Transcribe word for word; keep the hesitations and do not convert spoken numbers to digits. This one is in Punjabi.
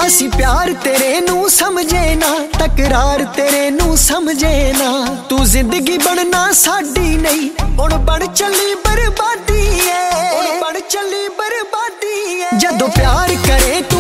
ਅਸੀਂ ਪਿਆਰ ਤੇਰੇ ਨੂੰ ਸਮਝੇ ਨਾ, ਤਕਰਾਰ ਤੇਰੇ ਨੂੰ ਸਮਝੇ ਨਾ। ਤੂੰ ਜ਼ਿੰਦਗੀ ਬਣਨਾ ਸਾਡੀ ਨਹੀਂ, ਹੁਣ ਬਣ ਚੱਲੀ ਬਰਬਾਦੀ ਏ, ਹੁਣ ਬਣ ਚੱਲੀ ਬਰਬਾਦੀ ਏ। ਜਦੋਂ ਪਿਆਰ ਕਰੇ ਤੂੰ